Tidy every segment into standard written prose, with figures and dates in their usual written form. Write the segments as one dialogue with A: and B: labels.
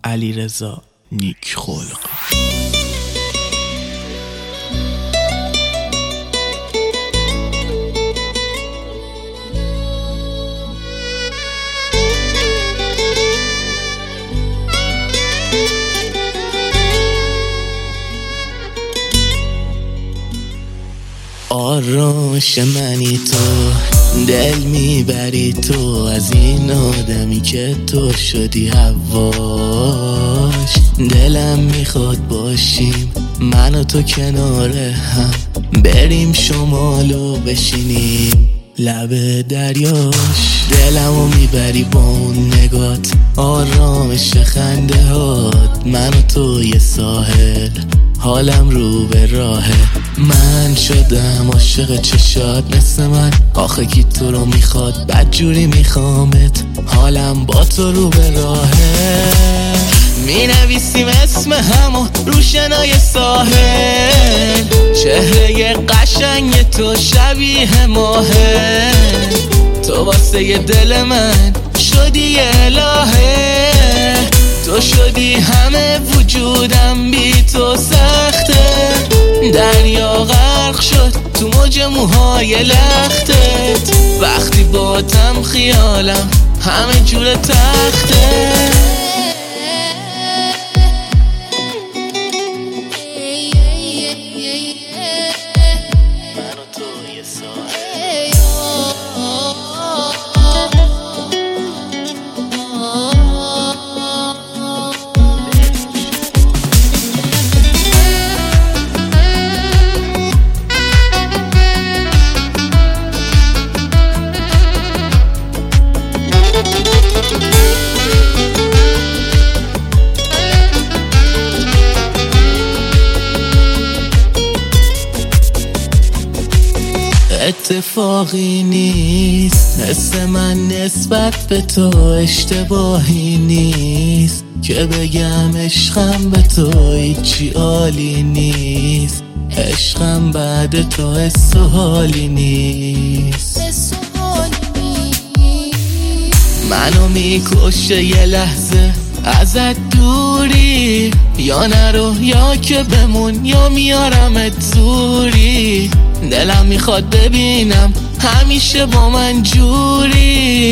A: علیرضا نیک خلق. آرامش منی تو، دل میبری تو، از این آدمی که تو شدی هواش. دلم میخواد باشیم من و تو کنار هم، بریم شمالو بشینیم لب دریاش. دلمو میبری با اون نگات، آرامش خنده هات، من و تو یه ساحل، حالم رو به راهه. من شدم عاشق چشات مثل من، آخه کی تو رو میخواد، بدجوری میخوامت، حالم با تو رو به راهه. می نویسیم اسم همو رو شنای ساحل، چهره قشنگ تو شبیه ماهه. تو واسه دل من شدی الهه، تو شدی همه وجودم، بی تو سخته. دریا غرق شد تو موج موهای لختت، وقتی باتم خیالم همه جور تخته. اتفاقی نیست حس من نسبت به تو، اشتباهی نیست که بگم عشقم به تو هیچی عالی نیست. عشقم بعد تو حس و حالی نیست. منو میکشه یه لحظه ازت دوری، یا نرو یا که بمون، یا میارمت زوری. دلم میخواد ببینم همیشه با من جوری.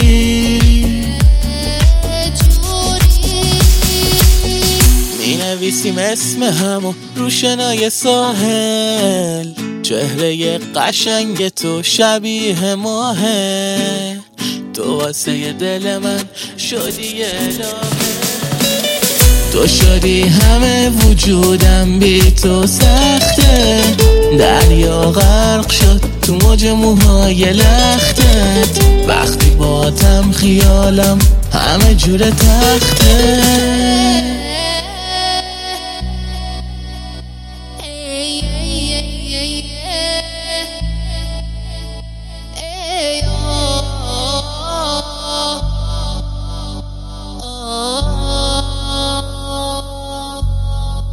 A: می نویسیم اسم همو رو شنای ساحل، چهره قشنگ تو شبیه ماهه. تو واسه دل من شدی الهه، تو شدی همه وجودم، بی تو سخته. دریا غرق شد تو موج موهای لختت، وقتی باتم خیالم همه جور تخته.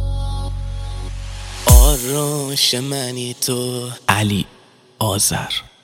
A: آرامش منی تو، علی آذر.